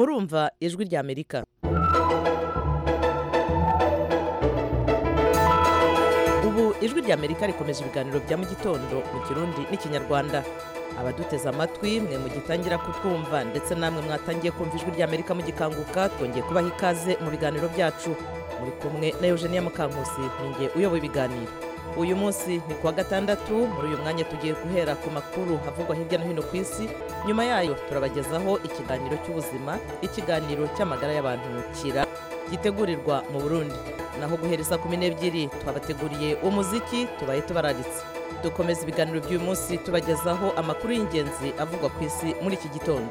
murumva ijwi rya Amerika. Ubu ijwi rya Amerika rikomeje ibiganiro bya mu gitondo mu Kirundi n'Ikinyarwanda. Abaduteze amatwi mwe mugitangira kutwumva ndetse namwe mwatangiye kumva ijwi rya Amerika mugikanguka, twongeye kubaha ikaze mu biganiro byacu. Muri kumwe na Eugenia Mukankusi, ninjye uyoboye ibiganiro. Uyu munsi ni kuwa gatandatu. Muri uyu mwanya tugiye guhera ku makuru havugwa hirya no hino ku isi. Nyuma yayo turabagezaho ikiganiro cy'ubuzima, ikiganiro cy'amagara y'abantu kira gitegurirwa mu Burundi. Naho guhereza 12 twabateguriye umuziki tubaye tubararitse. Dukomeza ibiganiro by'uyu munsi tubagezaho amakuru y'ingenzi avugwa ku isi muri iki gitondo.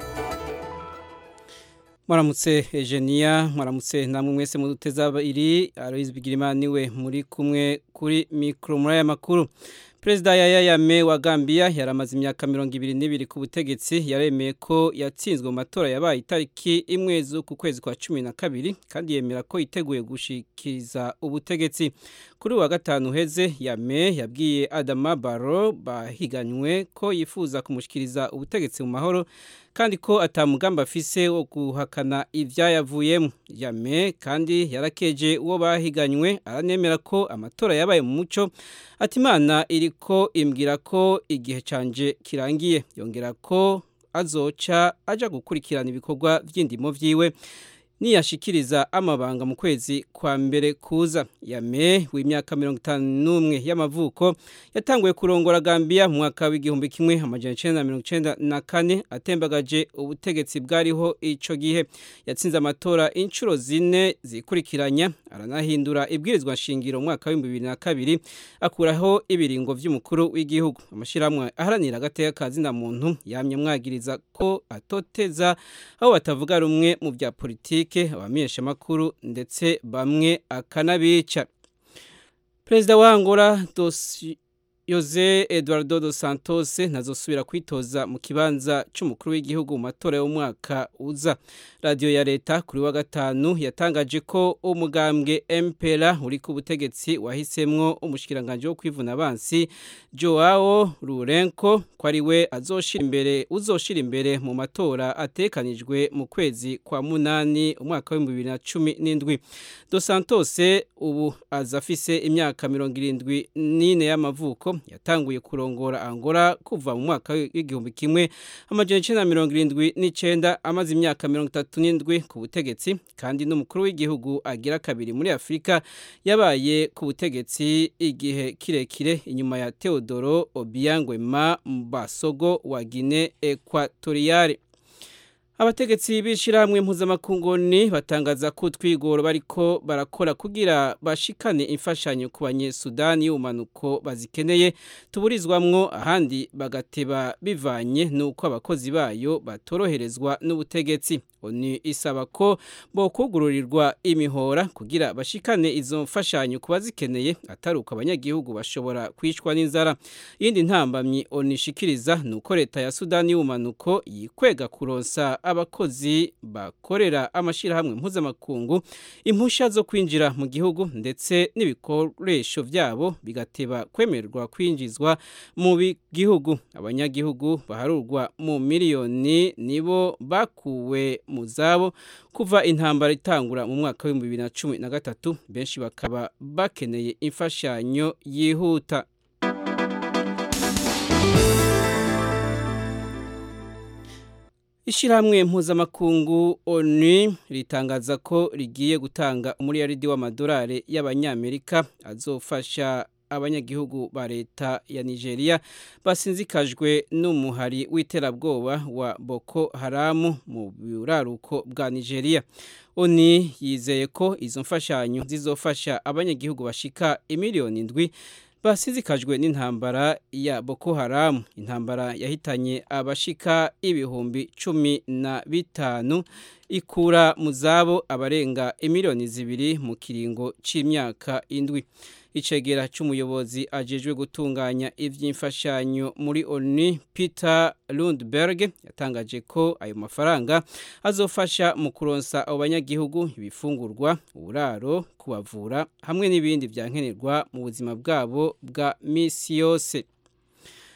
Mwaramutse Eugenia, mwaramutse namwe mwese muduteza abiri. Aloise Bigirimana niwe muri kumwe kuri mikro muri aya makuru. Perezida Yahya Jammeh wa Gambia yaramaze imyaka 22 ku butegetsi, yaremeye ko yatsinzwe mu matora yabaye itariki imwe z'uku kwezi kwa 12 kandi yemera ko yiteguye gushikiza ubutegetsi. Kuri wa gatanu heze, Jammeh yabwiye Adama Barrow bahiganywe ko yifuza kumushikiriza ubutegetsi mu mahoro kandi ko atamugamba afise wo guhakana ivyayavuyemo. Jammeh kandi yarakeje uwo bahiganywe, aranemera ko amatora yabaye mu muco, ati Imana iriko imbwira ko igihe canje kirangiye. Yongera ko azoca aja gukurikirana ibikorwa vy'indimo vyiwe niyashikiriza amabanga mu kwezi kwa mbere kuza. Jammeh w'imyaka 51 y'amavuko yatanguye kurongora Gambia mu mwaka w'igihumbi kimwe amajana 1994, atembagaje ubutegetsi bwariho ico gihe. Yatsinze amatora incuro 4 zikurikiranya, aranahindura ibwirizwa nshingiro mu mwaka wa 2002, akuraho ibiringo vy'umukuru w'igihugu. Amashiramwe aharanira agateka kazina muntu yamye mwagiriza ko atoteza aho batavuga rumwe mu bya politiki, abamenyesha makuru ndetse bamwe akanabica. Perezida wa Angola José Eduardo dos Santos ntazosubira kwitoza mu kibanza c'umukuru w'igihugu mu matora y'umwaka uza. Radio ya leta kuri wa gatanu yatangaje ko umugambwe MPLA uri ku butegetsi wahisemwo umushikiranganje wo kwivuna abansi Joao Lourenco ko ari we uzoshira imbere mu matora atekanijwe mu kwezi kwa munani umwaka wa 2017. Dos Santos ubu azafise imyaka 74 y'amavuko, yatanguye kurongora Angola kuva mu mwaka w'igihumbi kimwe amajana 1979, amaze imyaka 37 ku butegetsi kandi n'umukuru w'igihugu agira kabiri muri Afrika yabaye ku butegetsi igihe kirekire inyuma ya Teodoro Obiang Nguema Mbasogo wa Guinea Equatoriale. Abategetsi b'ishiramwe mpuzamakungoni batangaza ko twigoro bariko barakora kugira bashikane imfashanyo ku banyesudani y'umanuko bazikeneye tuburizwamwo, ahandi bagateba bivanye nuko abakozi bayo batoroherezwa n'ubutegetsi. Oni isaba ko bokugururirwa imihora kugira bashikane izo mfashanyo ku bazikeneye, ataruka abanyagihugu bashobora kwicwa n'inzara. Yindi ntambamyi oni shikiriza nuko leta ya Sudani y'umanuko yikwega kuronsa abakozi bakorera amashirahamwe mpuzamakungu impusha zo kwinjira mu gihugu ndetse n'ibikoresho vyabo bigateba kwemererwa kwinjizwa mu gihugu. Abanyagihugu baharurwa mu miliyoni nibo bakuwe mu zabo kuva intambara itangura mu mwaka wa 2013, benshi bakaba bakeneye imfashanyo yihuta. Ishiramwe mpuzamakungu ONU ritangaza ko rigiye gutanga umuriyaridi w'amadolari y'abanyamerika azofasha abanyagihugu ba leta ya Nigeria basinzikajwe n'umuhari w'iterabwoba wa Boko Haram mu buraruko bwa Nigeria. ONU yizeye ko izo mfashanyo zizofasha abanyagihugu bashika 7 basizikajwe n'intambara ya Boko Haram. Intambara yahitanye abashika 15,000 ikura mu zabo abarenga 2,000,000 mu kiringo c'imyaka 7. Icegera c'umuyobozi ajejwe gutunganya ivy'imfashanyo muri ONU Peter Lundberg yatangaje ko ayo mafaranga azofasha mu kuronsa abo banyagihugu ibifungurwa, uburaro, kubavura hamwe n'ibindi vyankenerwa mu buzima bwabo bwa misi yose.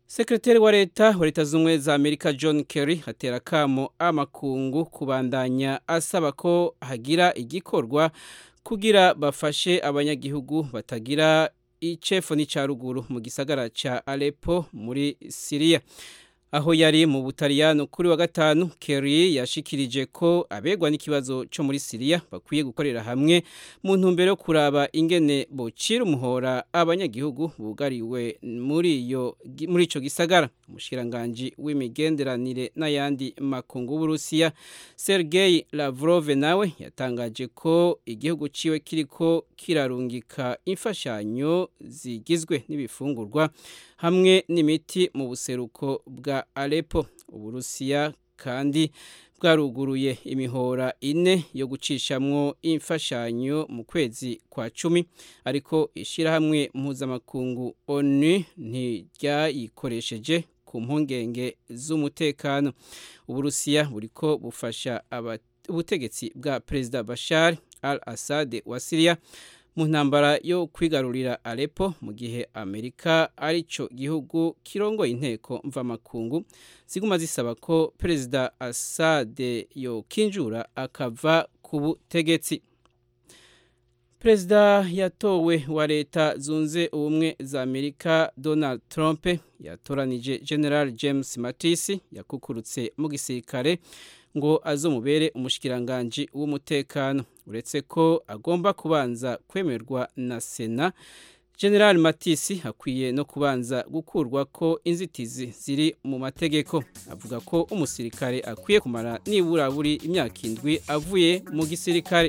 Sekretari wa leta z'ubumwe za Amerika John Kerry hatera kamo amakungu kubandanya asaba ko hagira igikorwa kugira bafashe abanyagihugu batagira icefo n'icaruguru mu gisagara ca Aleppo muri Syria. Aho yari mu Butaliyano kuri wa gatanu, Kerry yashikirije ko abegwa n'ikibazo cyo muri Syria bakwiye gukorera hamwe mu ntumbero yo kuraba ingene bocira umuhora abanyagihugu bugariwe muri ico gisagara. Umushikiranganje w'imigenderanire n'ayandi makungu y'Uburusiya Sergei Lavrov nawe yatangaje ko igihugu ciwe kiriko kirarungika imfashanyo zigizwe n'ibifungurwa hamwe n'imiti mu buseruko bwa Aleppo. Uburusiya kandi bwaruguruye imihora 4 yo gucishamwo imfashanyo mu kwezi kwa 10, ariko ishirahamwe mpuzamakungu ONU ntiryayikoresheje ku mpungenge z'umutekano. Uburusiya buriko bufasha ubutegetsi bwa Perezida Bashar al-Assad wa Syria mu ntambara yo kwigarurira Aleppo, mu gihe Amerika arico gihugu kirongoye inteko mvamakungu ziguma zisaba ko Perezida Assad yo kinjura akava ku butegetsi. Perezida yatowe wa leta zunze ubumwe za Amerika Donald Trump yatoranije General James Mattis yakukurutse mu gisirikare ngo azomubere umushikiranganje w'umutekano. Uretse ko agomba kubanza kwemerwa na Sena, General Mattis akwiye no kubanza gukurwa ko inzitizi ziri mu mategeko. Avuga ko umusirikare akwiye kumara nibura buri imyaka 7 avuye mu gisirikare.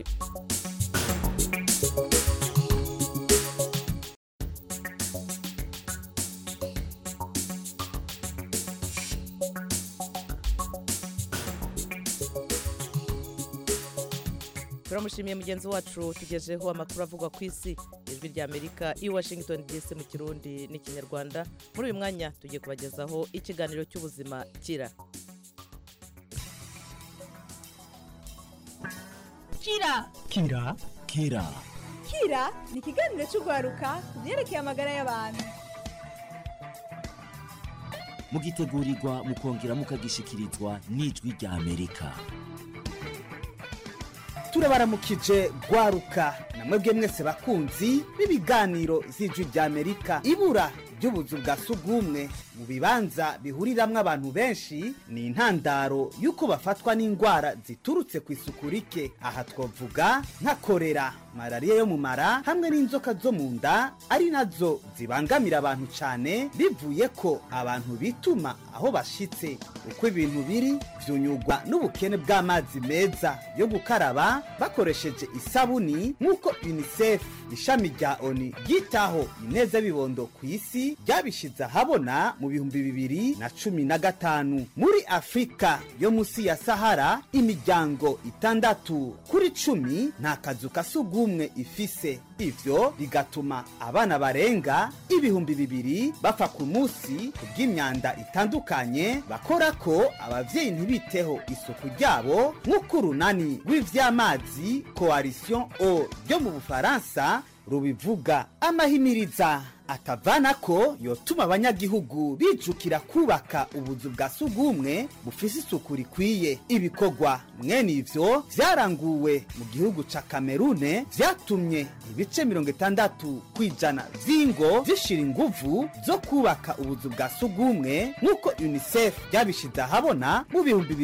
Turamushimiye mugenzi wacu tugejeho amakuru avugwa ku isi. Ijwi rya Amerika i Washington DC mu Kirundi n'Ikinyarwanda. Muri uyu mwanya tugiye kubagezaho ikiganiro cy'ubuzima kira. Kira ni ikiganiro cy'ugwaruka byerekeye amagara y'abantu. Mugitegurirwa mukongera mukagishikirizwa n'Ijwi rya Amerika. Turabaramukije gwaruka namwebwe mwese bakunzi b'ibiganiro z'Ijwi rya Amerika. Ibura ry'ubuzu bwa sugumwe mu bibanza bihuriramwe abantu benshi ni intandaro yuko bafatwa n'indwara ziturutse ku isuku rike. Aha twovuga nka korera, malaria yo mu mara hamwe n'inzoka zo mu nda, ari nazo zibangamira abantu cyane bivuye ko abantu bituma aho bashitse. Uko ibintu biri vyunyugwa n'ubukene bw'amazi meza yo gukaraba bakoresheje isabuni, nk'uko UNICEF ishami rya ONU ryitaho ineza bibondo ku isi ryabishize ahabona mu 2015. Muri Afrika yo musi ya Sahara imiryango 6 kuri 10 nta kazu kasugumwe ifise. Ivyo bigatuma abana barenga 2,000 bapfa ku musi kubw'imyanda itandukanye bakora ko abavyeyi ntibiteho isuku ryabo, nk'uko urunani rw'ivy'amazi Coalition Eau ryo mu Bufaransa rubivuga. Amahimiriza atavana ko yotuma abanyagihugu bijukira kubaka ubuzu bwa sugumwe bufise isuku rikwiye. Ibikorwa mwene ivyo vyaranguwe mu gihugu ca Cameroon, vyatumye ibice 60% vy'ingo zishira inguvu zo kubaka ubuzu bwa sugumwe, nk'uko UNICEF ryabishize ahabona mu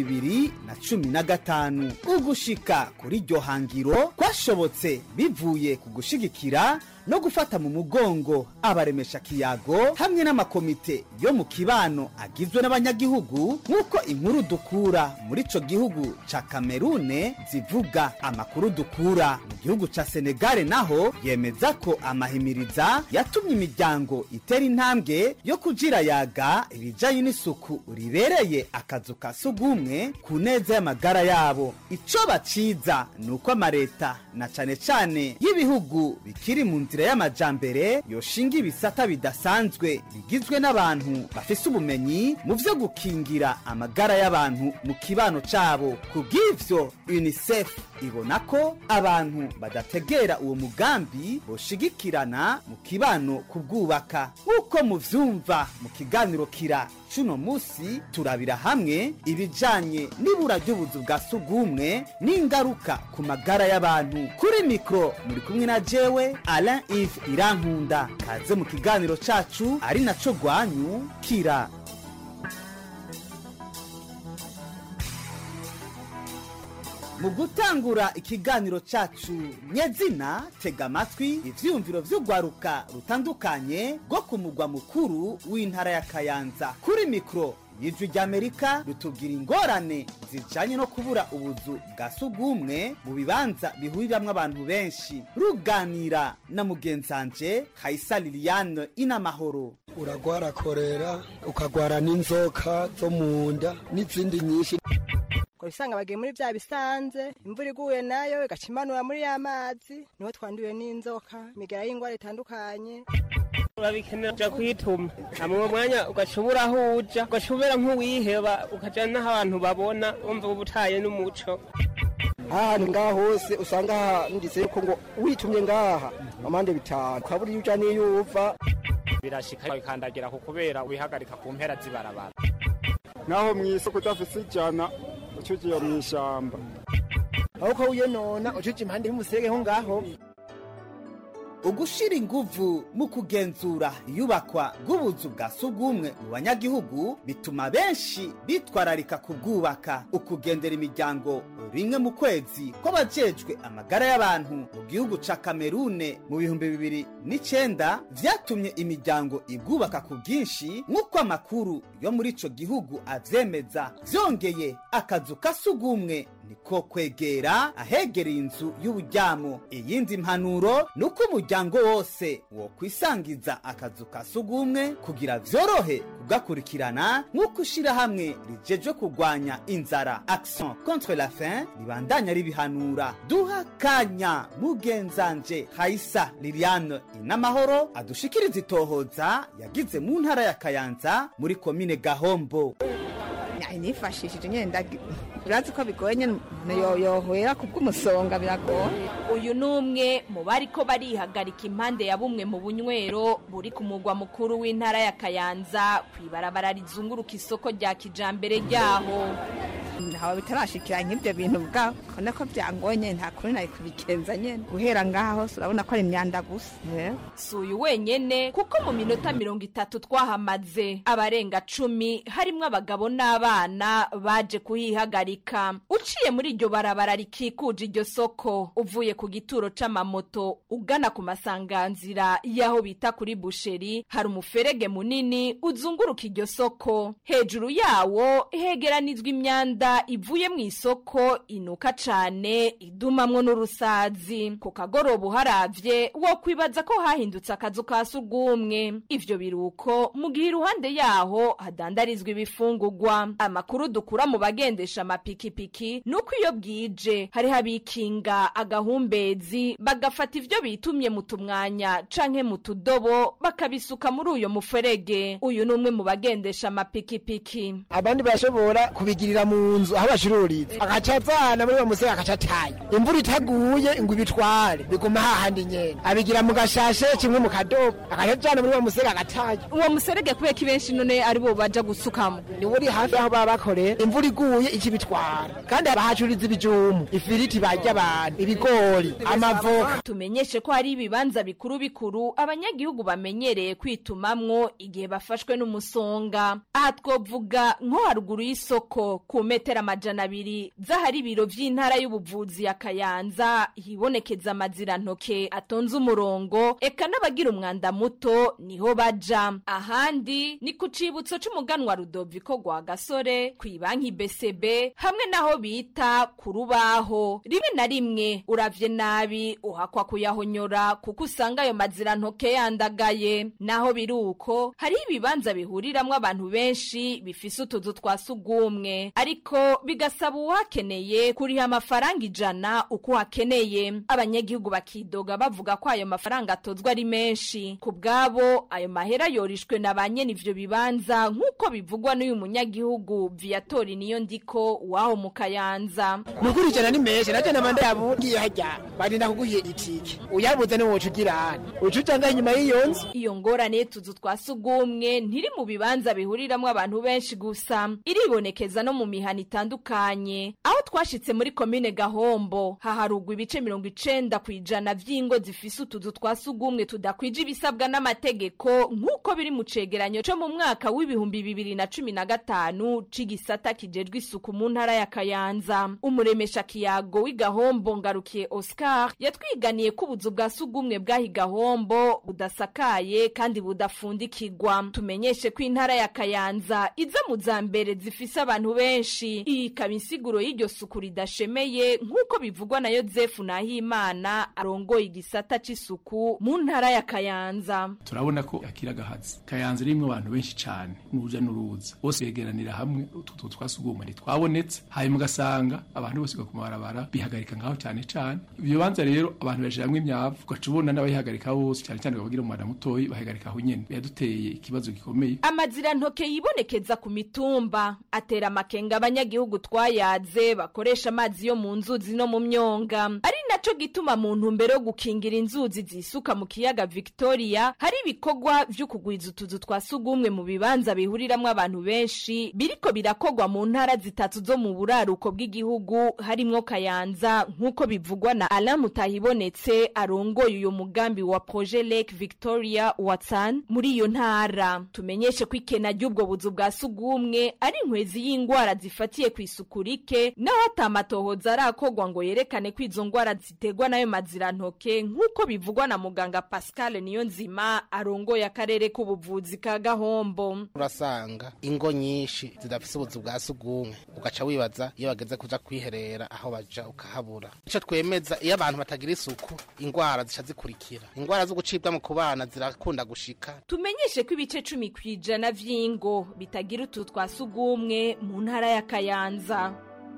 2015. Ugushika kuri iryo hangiro kwashobotse bivuye ku gushigikira no gufata mu mugongo abaremesha kiyago hamwe n'amakomite yo mu kibano agizwe n'abanyagihugu, nk'uko inkuru dukura muri ico gihugu ca Cameroon zivuga. Amakuru dukura mu gihugu ca Senegal naho yemeza ko amahimiriza yatumye imiryango itera intambwe yo kujira yaga ibijanye n'isuku ribereye akazu ka sugumwe ku neza y'amagara yabo. Ico baciza nuko amareta na cane cane y'ibihugu bikiri mu inzira y'amajambere yoshinga ibisata bidasanzwe bigizwe n'abantu bafise ubumenyi mu vyo gukingira amagara y'abantu mu kibano cabo. Kubw'ivyo UNICEF ibona ko abantu badategera uwo mugambi boshigikirana mu kibano kubwubaka. Uko muvyumva mu kiganiro kira cuno musi turabira hamwe ibijanye n'ibura ry'ubuzu bwa sugumwe n'ingaruka ku magara y'abantu. Kuri mikro muri kumwe na jewe Alain Yves Irankunda. Kaze mu kiganiro cacu ari naco gwanyu kira. Mu gutangura ikiganiro cacu nyezina tega amatwi ivyumviro vy'ugwaruka rutandukanye rwo ku mugwa mukuru w'intara ya Kayanza. Kuri mikro y'Ijwi ry'Amerika rutubwira ingorane zijanye no kubura ubuzu bwa sugumwe mu bibanza bihuriramwo abantu benshi. Ruganira na mugenzanje Haisa Liliane Inamahoro. Uragwara korera, ukagwara n'inzoka zo munda n'izindi nyinshi. Usanga bagiye muri vya bisanze, imvura iguye nayo igacimanura muri y'amazi, niho twanduye n'inzoka, imigera y'ingwara itandukanye. Urabikenera kwituma mu mwanya ugashobora aho uja ugashobora nk'uwiheba ukaja n'aho abantu babona umva ubutaye n'umuco. Ahantu ngaho hose usanga handitse yuko ngo witumye ngaha amande bitanu ukabura iyo uja n'iyo uva. Birashika bikandagira ku kubera wihagarika ku mpera zibarabara. Naho mw'isoko udafise ijana ucugiye mw'ishamba. Aho ko uyenona ucugiye impande y'umusege ho ngaho. Ugushira inguvu mu kugenzura iyubakwa bw'ubuzu bwa sugumwe mu banyagihugu bituma benshi bitwararika kubwubaka. Ukugendera imiryango rimwe mu kwezi kw'abajejwe amagara y'abantu mu gihugu ca Kamerune mu 2009 vyatumye imiryango ibwubaka ku bwinshi nk'uko amakuru yo muri ico gihugu avyemeza. Vyongeye akazu ka sugumwe niko kwegera ahegereye inzu y'uburyamo. Iyindi mpanuro nuko umuryango wose wo kwisangiza akazu ka sugumwe kugira vyorohe kugakurikirana nk'uko ishirahamwe rijejwe kurwanya inzara Action contre la faim ribandanya ribihanura. Duha kanya mugenzanje Haisa Liliane Inamahoro adushikiriza itohoza yagize mu ntara ya Kayanza muri komine Gahombo. Nifashishije nyenda urazi ko bigoye nyene yohera kubw'umusonga biragoye. Uyu numwe mu bariko barihagarika impande ya bumwe mu bunywero buri ku mugwa mukuru w'intara ya Kayanza kwibarabara rizunguruka isoko rya kijambere ryaho. Ntaho bitarashikira nk'ibyo bintu bwa kone ko byangonye nta kuri nayo kubikenza nyene guhera ngaho urabona ko ari imyanda gusa. Suyu wenyene kuko mu minota 30 twahamaze abarenga 10 harimwo abagabo n'abana baje kuhihagarika. Uciye muri iryo barabara rikikuje iryo soko uvuye ku gituro c'amamoto ugana ku masanganzira yaho bita kuri busheri hari umuferege munini uzunguruka iryo soko. Hejuru yawo hegeranizwa imyanda ivuye mu isoko inuka cane idumamwo n'urusazi. Ku kagoroba haravye wo kwibaza ko hahindutse akazu ka sugumwe. Ivyo biruko mu gihe iruhande yaho hadandarizwa ibifungurwa. Amakuru dukura mu bagendesha amapikipiki nuko iyo bwije hari habikinga agahumbezi bagafata ivyo bitumye mu tumwanya canke mu tudobo bakabisuka muri uyo muferege. Uyu numwe mu bagendesha amapikipiki. Abandi bashobora kubigirira mu nzu aho bashiruriza akacavana muri bamusega akacataye. Imvura itaguye ngo ibitware biguma hahandi nyene abigira mu gashashe kimwe mu kadobo akacavana muri bamusega akataye. Uwo muserege kubera kibenshi none ari bo baja gusukamo ni uri hafi aho baba bakorera. Imvura iguye ikibitwara kandi abahacuriza ibijumu ifiriti barya abantu ibigori amavoka. Tumenyeshe ko hari ibibanza bikuru bikuru abanyagihugu bamenyereye kwitumamwo igihe bafashwe n'umusonga. Aha twovuga nko haruguru y'isoko ku metero 200 zahari ibiro vy'intara y'ubuvuzi ya Kayanza hibonekeza amazirantoke atonze umurongo eka n'abagira umwanda muto niho baja. Ahandi ni ku cibutso c'umuganwa Rudoviko gwa Gasore kwibanki BCB hamwe naho bita kurubaho. Rimwe na rimwe uravye nabi uhakwa kuyahonyora kuko usanga ayo mazirantoke yandagaye. Naho biruko hari ibibanza bihuriramwo abantu benshi bifise utuzu twa sugumwe ariko ariko bigasaba uwakeneye kuriha amafaranga 100 uko hakeneye. Abanyagihugu bakidoga bavuga ko ayo mafaranga atozwa ari menshi. Ku bwabo ayo mahera yorishwe na banyene ivyo bibanza nk'uko bivugwa n'uyu munyagihugu Viatori niyo ndiko waho mu Kayanza. Nukuri jana ni menshi naje namanda yabugiye hajya barinda kuguhiye itike uyabuze ni wocu girana ucutanga inyuma y'iyonzi. Iyo ngorane tuzu twasugumwe ntiri mu bibanza bihuriramwe abantu benshi gusa, iribonekeza no mu mihana itandukanye. Aho twashitse muri commune Gahombo haharugwa ibice 90% vy'ingo zifise utuzu twasugumwe tudakwije ibisabwa n'amategeko nk'uko biri mu cegeranyo cyo mu mwaka w'2015 c'igisata kijejwe isuku mu ntara ya Kayanza. Umuremesha kiyago w'Igahombo Ngarukiye Oscar yatwiganiye ko ubuzu bwa sugumwe bwahi Gahombo budasakaye kandi budafundikirwa. Tumenyeshe ko intara ya Kayanza iza mu zambere zifise abantu benshi. Iyi kabisiguro y'iryo suku ridashemeye nk'uko bivugwa na Yozefu Nahimana arongoye igisata c'isuku mu ntara ya Kayanza. Turabona ko akiragahazi Kayanza rimwe abantu benshi cyane n'uruja n'uruza bose yegeranira hamwe utu twasugumwe twabonetse hanyuma gasanga abantu bose ku mabarabara bihagarika ngaho cyane cyane. Ibyo banza rero abantu bashiramwe imyavu gacubona n'abayihagarika bose cyane cyane bagira umwana mutoyi bahagarika aho nyene. Yaduteye ikibazo gikomeye. Amazira ntoke yibonekeza ku mitumba atera makenga abanyagihugu twayaze bakoresha amazi yo mu nzuzi no mu myonga. Ari naco gituma mu ntumbero yo gukingira inzuzi zisuka mu kiyaga Victoria hari ibikogwa vyo kugwiza utuzu twasugumwe mu bibanza bihuriramwe abantu benshi biriko birakogwa mu ntara zitatu zo mu buraruko bw'igihugu harimwo Kayanza nk'uko bivugwa na Alain Mutahibonetse arongoye uyo mugambi wa Projet Lake Victoria Watson muri iyo ntara. Tumenyeshe ko ikena ry'ubwo buzu bwa sugumwe ari inkwezi y'ingwara zifatiye ku isuku rike naho atamatohoza arakogwa ngo yerekane ko izo ngwara zitegwa nayo mazira ntoke nk'uko bivugwa na muganga Pascal Niyonzima arongoye akarere k'ubuvuzi ka Gahombo. Urasanga ingo nyinshi zidafise ubuzu bwa sugumwe ugaca wibaza iyo bageze kuja kwiherera aho baja ukahabura. Ico twemeza iyo abantu batagira isuku ingwara zica zikurikira. Ingwara zo gucibwa mu kubana zirakunda gushika. Tumenyeshe ko ibice 10% vy'ingo bitagira utu twasugumwe mu ntara ya Kayanza.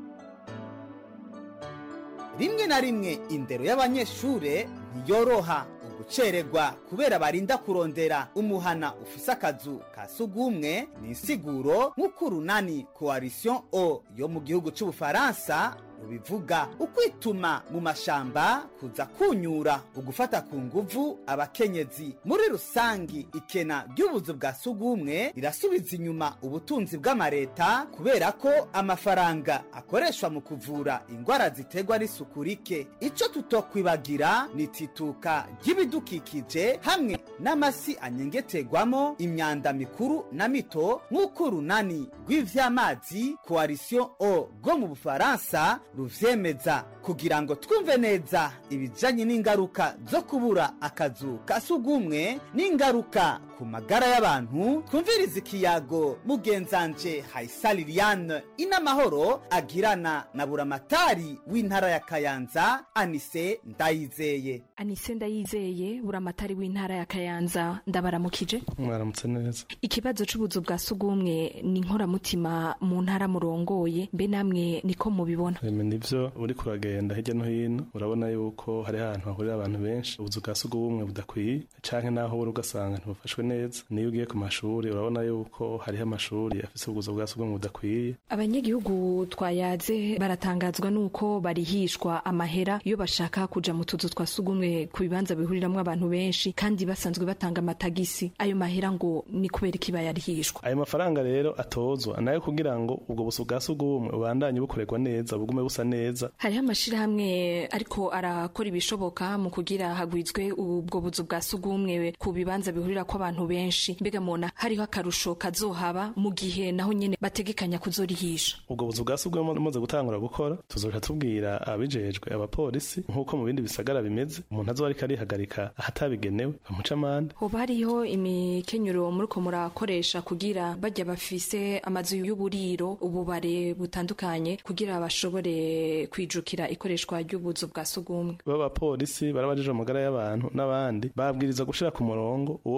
Rimwe na rimwe indero y'abanyeshure ntiyoroha gucererwa kubera barinda kurondera umuhana ufise akazu ka sugumwe. Ni insiguro nk'uko urunani Coalition O yo mu gihugu c'Ubufaransa rubivuga. Ukwituma mu mashamba kuza kunyura ugufata ku nguvu abakenyezi. Muri rusangi ikena ry'ubuzu bwa sugumwe rirasubiza inyuma ubutunzi bw'amareta kubera ko amafaranga akoreshwa mu kuvura ingwara ziterwa n'isuku rike. Ico tutokwibagira ni tituka ry'ibidukikije hamwe n'amasi anyengetegwamo imyanda mikuru na mito nk'uko urunani rw'ivy'amazi Coalition O rwo mu Bufaransa ruvyemeza. Kugira ngo twumve neza ibijanye n'ingaruka zo kubura akazu ka sugumwe n'ingaruka ku magara y'abantu, twumviriza ikiyago mugenzanje Haisa Liliane inamahoro agirana na buramatari w'intara ya Kayanza Anise Ndayizeye. Anise Ndayizeye, buramatari w'intara ya Kayanza, ndabaramukije. Mwaramutse neza. Ikibazo c'ubuzu bwa sugumwe ni inkoramutima mu ntara murongoye, mbe namwe niko mubibona? Nivyo uri kuragenda hirya no hino urabona yuko hari ahantu hahurira abantu benshi ubuzu bwa sugumwe budakwiye canke naho uri ugasanga ntibufashwe neza. Niyo ugiye ku mashuri urabona yuko hariho amashuri afise ubuzu bwa sugumwe budakwiye. Abanyagihugu twayaze baratangazwa nuko barihishwa amahera iyo bashaka kuja mu tuzu twa sugumwe ku bibanza bihuriramwe abantu benshi kandi basanzwe batanga amatagisi. Ayo mahera ngo ni kubera iki bayarihishwa? Ayo mafaranga rero atozwa nayo kugira ngo ubwo buzu bwa sugumwe ubandanye bukorerwa neza bugume busa neza. Hariho amashirahamwe ariko arakora ibishoboka mu kugira hagwizwe ubwo buzu bwa sugumwe ku bibanza bihurira ko abantu benshi. Mbega mona hariho akarusho kazohaba mu gihe naho nyene bategekanya kuzorihisha? Ubwo buzu bwa sugumwe mumaze gutangura gukora tuzoja tubwira abijejwe abapolisi nkuko mu bindi bisagara bimeze. Umuntu azo ariko arihagarika ahatabigenewe bamuca amande. Hoba hariho imikenyero muriko murakoresha kugira bajya bafise amazu y'uburiro ububare butandukanye kugira bashobore kwijukira ikoreshwa ry'ubuzu bwa sugumwe? Baba polisi barabajije amagara y'abantu n'abandi babwiriza gushira ku murongo uwo wese afise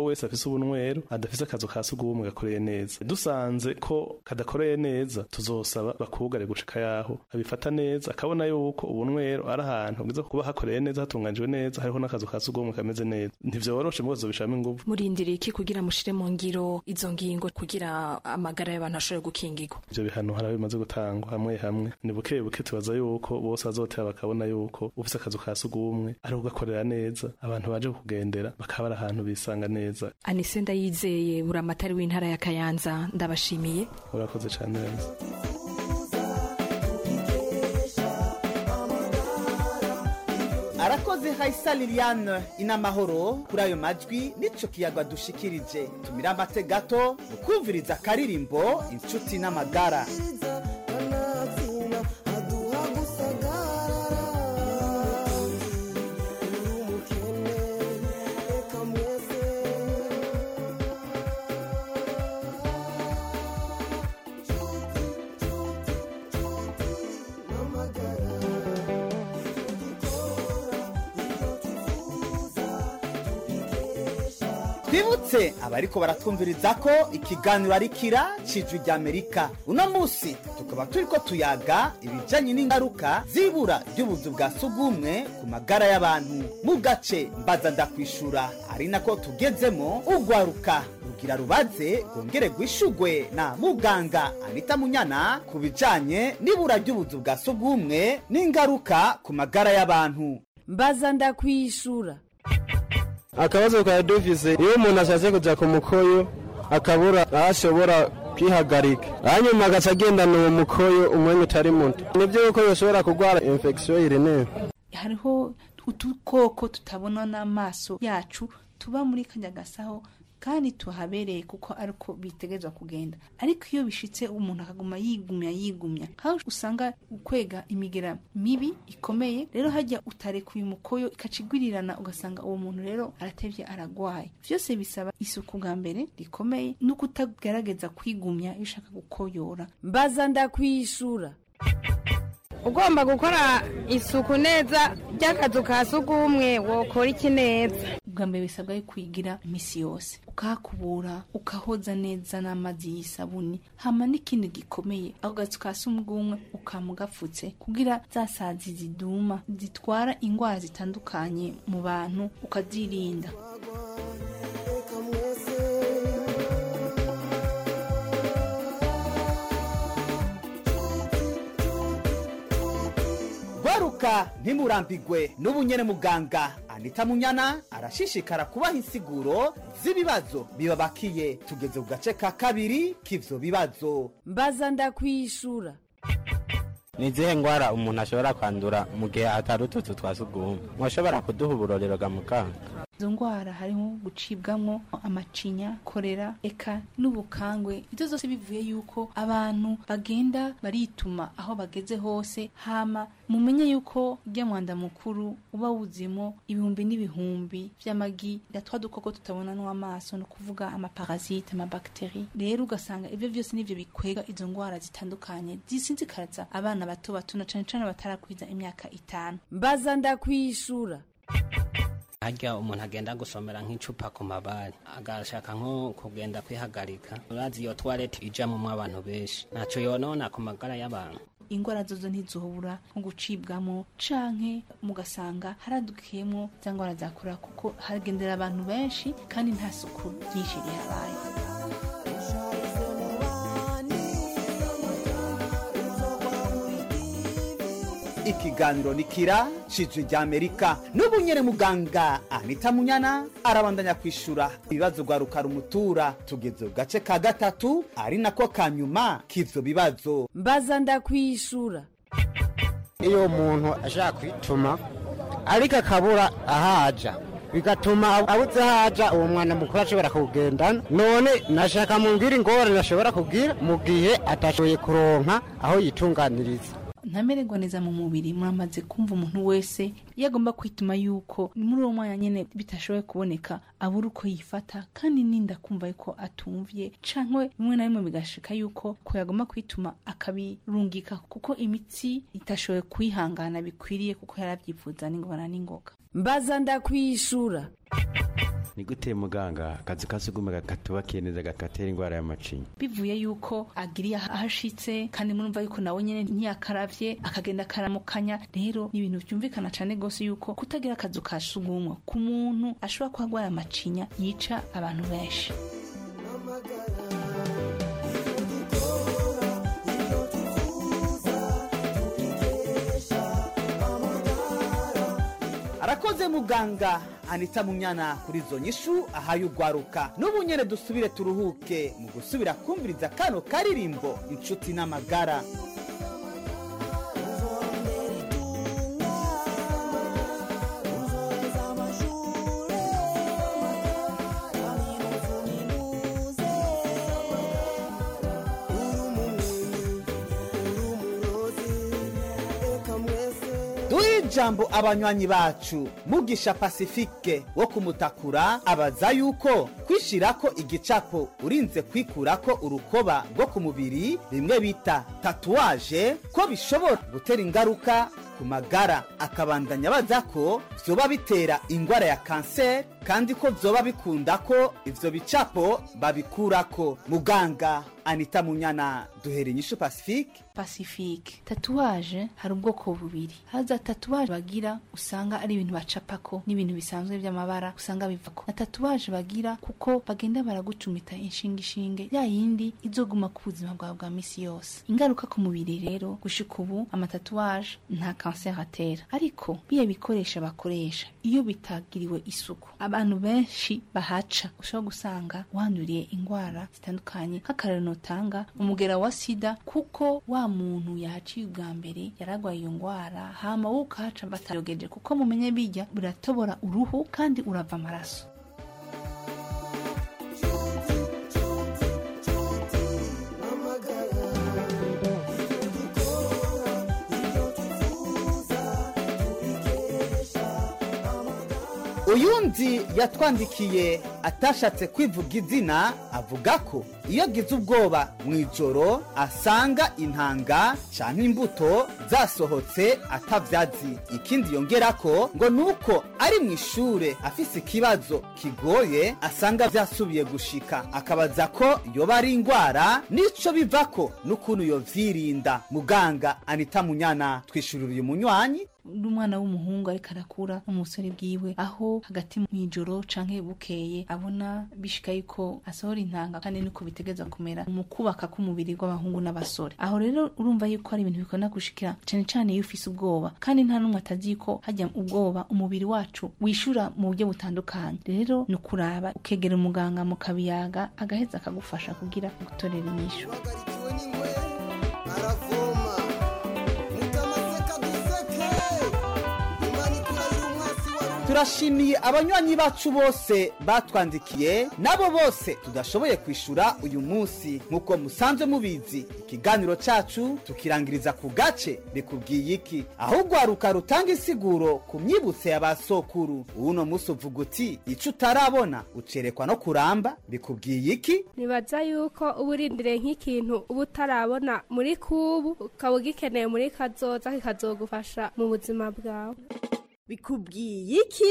adafise ubunywero adafise akazu ka sugumwe gakoreye neza dusanze ko kadakoreye neza tuzosaba bakugare gushika yaho abifata neza akabona yuko ubunywero ari ahantu bwiza kuba hakoreye neza hatunganijwe neza hariho n'akazu ka sugumwe kameze neza ntivyoroshe mugozo bishama inguvu murindira iki kugira mushire mu ngiro izo ngingo kugira amagara y'abantu ashobore gukingirwa ivyo bihano hari bimaze gutangwa hamwe hamwe ni buke buke tubaza yuko bose bazotera bakabona yuko ufise akazu ka sugumwe ari ugakorera neza abantu baje kugendera bakaba ari ahantu bisanga neza. Anise Ndayizeye buramatari w'intara ya Kayanza ndabashimiye. Urakoze cyane neza. Arakoze Haisa Liliane inamahoro kuri ayo majwi nico kiyagwa dushikirije tumira amate gato mukumviriza karirimbo inshuti n'amagara. Twibutse abariko baratwumviriza ko ikiganiro ari kira cijwi rya Amerika. Uno musi tukaba turiko tuyaga ibijanye n'ingaruka zibura ry'ubuzu bwa sugumwe ku magara y'abantu mu gace mbaza ndakwishura ari nako tugezemo ugwaruka rugira rubaze gongere gwishugwe na muganga Anita Munyana ku bijanye n'ibura ry'ubuzu bwa sugumwe n'ingaruka ku magara y'abantu. Mbaza ndakwishura. Akabazo ka dufise iyo umuntu ashatse kuja ku mukoyo akabura ashobora kwihagarika hanyuma agacagendana uwo mukoyo umwanya utari muto nivyo yuko yoshobora kugwara infection urinary. Hariho utukoko tutabona n'amaso yacu tuba muri kanyagasaho kandi tuhabereye kuko ariko bitegezwa kugenda ariko iyo bishitse umuntu akaguma yigumya aho usanga ukwega imigera mibi ikomeye rero hajya utarekuye umukoyo ikacigwirirana ugasanga uwo muntu rero aratevye aragwaye vyose bisaba isuku bwa mbere rikomeye no kutagerageza kwigumya ishaka gukoyora. Mbaza ndakwishura. Ugomba gukora isuku neza by'akazu ka sugumwe wokora iki neza? Ubwa mbere bisabwa kwigira imisi yose ukahakubura ukahoza neza n'amazi y'isabuni hama n'ikindi gikomeye ako gazu ka sugumwe ukamugapfutse kugira zasazi ziduma zitwara ingwara zitandukanye mu bantu ukazirinda. Gwaruka ntimurambigwe n'ubunyene muganga Anita Munyana arashishikara kubaha insiguro z'ibibazo bibabakiye. Tugeze ku gace ka kabiri k'ivyo bibazo. Mbaza ndakwishura. Ni zihe ngwara umuntu ashobora kwandura mu gihe atari utuzu twa sugumwe? Mwashobora kuduha uburorero ga muganga? Izo ngwara harimo gucibwamwo amacinya, korera, eka n'ubukangwe. Ivyo zose bivuye yuko abantu bagenda barituma aho bageze hose hama mumenye yuko rya mwanda mukuru uba wuzimo ibihumbi n'ibihumbi vy'amagi gatwa dukoko tutabona n'amaso no kuvuga amaparasite amabakteri. Rero ugasanga ivyo vyose nivyo bikwega izo ngwara zitandukanye zisinzikaza abana bato bato na cane batarakwiza imyaka 5. Mbaza ndakwishura. Hajya umuntu agenda gusomera nk'icupa ku mabari agashaka nko kugenda kwihagarika urazi iyo toilette ijamwe abantu benshi naco yonona ku magara y'abantu. Ingwara zozo ntizohura nko gucibwamo canke mugasanga haradukiyemo zangwara zakura kuko hagendera abantu benshi kandi nta suku ryinshi rihabaye. Ikiganiro nikira cijwi rya Amerika n'ubunyene muganga Anita Munyana arabandanya kwishura ibibazo gwaruka rumutura. Tugeze gace ka gatatu ari nako kanyuma k'ivyo bibazo. Mbaza ndakwishura. Iyo umuntu ashaka kwituma ariko akabura ahaja bigatuma abuze haja uwo mwana mukuru ashobora kugendana none nashaka mumbwira ingorane nashobora kugira mu gihe atashoboye kuronka aho yitunganiriza. Ntamererwa neza mu mubiri muramaze kumva umuntu wese yagomba kwituma yuko muri uwo mwanya nyene bitashoboye kuboneka abura uko yifata kandi ninda kumva yuko atumvye cankwe rimwe na rimwe bigashika yuko ko yagomba kwituma akabirungika kuko imitsi itashoboye kwihangana bikwiriye kuko yaravyifuza n'ingorane n'ingoga. Mbaza ndakwishura. ni gute muganga akazi ka sugumwe gatubakiye neza gatera indwara y'amacinya bivuye yuko agiriye ahashitse kandi murumva yuko nawe nyene ntiyakaravye akagenda akaramukanya rero ni ibintu byumvikana cane gose yuko kutagira akazu ka sugumwe ku muntu ashobora kuhagwara amacinya yica abantu benshi. arakoze muganga Anita Munyana kuri zo nyishu ahaye ugwaruka n'ubu nyene dusubire turuhuke mu gusubira kumviriza kano karirimbo inshuti n'amagara. Jambo abanywanyi bacu Mugisha Pacifique wo kumutakura abaza yuko kwishirako igicapo urinze kwikurako urukoba rwo ku mubiri bimwe bita tatuwaje ko bishobora gutera ingaruka ku magara akabandanya baza ko vyoba bitera ingwara ya kanseri kandi ko vyoba bikunda ko ivyo bicapo babikurako. Muganga Anita Munyana duhere inyishu Pacifique tatuwaje hari ubwoko bubiri. Haza tatuwaje bagira usanga ari ibintu bacapako n'ibintu bisanzwe by'amabara usanga bivako na tatuwaje bagira kuko bagenda baragucumita inshinge ya yindi izoguma ku buzima bwawe bwa misi yose. Ingaruka ku mubiri rero gushika ubu amatatuwaje nta kanseri atera ariko biye bikoresha bakoresha iyo bitagiriwe isuku abantu benshi bahaca ushobora gusanga wanduriye ingwara zitandukanye nk'akarero notanga umugera wa sida kuko wa muntu yahaciye ubwa mbere yaragwaye iyo ngwara hama wo ukahaca batayogeje kuko mumenye bijya biratobora uruhu kandi urava amaraso. Uyundi yatwandikiye atashatse kwivuga izina avuga ko iyo gize ubwoba mwijoro asanga intanga canke imbuto zasohotse atavyazi. Ikindi yongerako ngo nuko ari mwishure afise ikibazo kigoye asanga vyasubiye gushika akabaza ko yoba ari ingwara nico bivako n'ukuntu yovyirinda. Muganga Anita Munyana twishururiye umunywanyi n'umwana w'umuhungu ariko arakura umusore bwiwe aho hagati mwijoro canke bukeye abona bishika yuko asohora intanga kandi niko bitegeza kumera mu kubaka k'umubiri w'abahungu n'abasore. Aho rero urumva yuko ari ibintu bikunda gushikira cane cane iyo ufise ubwoba kandi nta numwe atazi ko hajya ubwoba umubiri wacu wishura mu buryo butandukanye. Rero ni kuraba ukegera umuganga mu kabiyaga agaheza akagufasha kugira gutorera inyishu. Turashimiye abanywanyi bacu bose batwandikiye nabo bose tudashoboye kwishura uyu munsi. Nkuko musanzwe mubizi ikiganiro cacu tukirangiriza ku gace bikubwiye iki aho ugwaruka rutanga insiguro ku myibutse y'abasokuru. Uno musi uvuga uti ico utarabona ucerekwa no kuramba bikubwiye iki. Nibaza yuko uburindire nk'ikintu ubu utarabona muri kubu ukaba ugikeneye muri kazoza kikazogufasha mu buzima bwawe. Bikubwiye iki?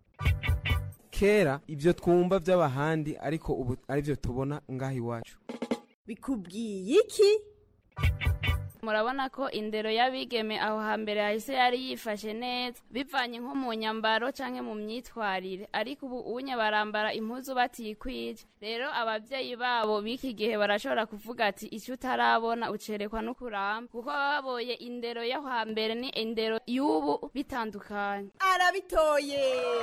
Kera ibyo twumva by'abahandi ariko ubu ari byo tubona ngaho iwacu. Bikubwiye iki? Murabona ko indero y'abigeme aho hambere hahise yari yifashe neza bivanye nko mu nyambaro canke mu myitwarire ariko ubu unye barambara impuzu batikwije. Rero abavyeyi babo biki gihe barashobora kuvuga ati icyo utarabona ucerekwa no kuramba kuko baboye indero y'aho hambere ni indero y'ubu bitandukanye. Arabitoye.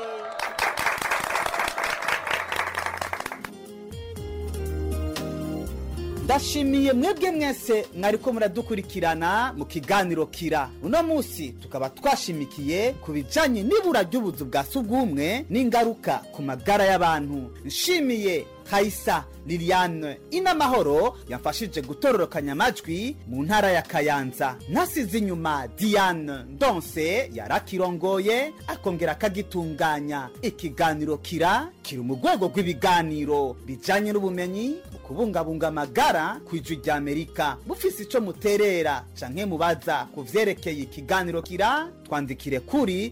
Ndashimiye mwebwe mwese mwariko muradukurikirana mu kiganiro Kira. Uno musi tukaba twashimikiye kubijanye n'ibura ry'ubuzu bwa sugumwe n'ingaruka ku magara y'abantu. Nshimiye Kaisa Liliane Inamahoro yamfashije gutororokanya amajwi mu ntara ya Kayanza. Nasize inyuma Diane Ndonse yarakirongoye akongera akagitunganya. Ikiganiro kiri mu rwego rw'ibiganiro bijanye n'ubumenyi mu kubungabunga amagara kw'ijwi rya Amerika. Bufise ico muterera canke mubaza kuvyerekeye ikiganiro twandikire kuri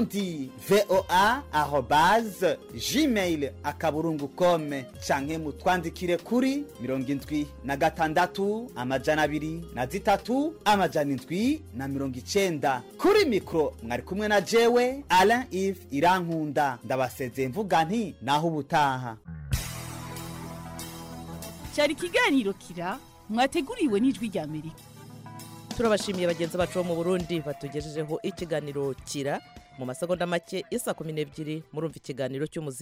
burundivoa@gmail.com canke mutwandikire kuri 76 203 790. Kuri mikro mwari kumwe na jewe Alain Yves Irankunda. Ndabasezeye mvuga nti naho ubutaha. Cyari ikiganiro mwateguriwe n'ijwi rya Amerika. Turabashimiye bagenzi bacu bo mu Burundi batugejejeho ikiganiro mu masegonda make isa 12 murumva ikiganiro cy'umuziki.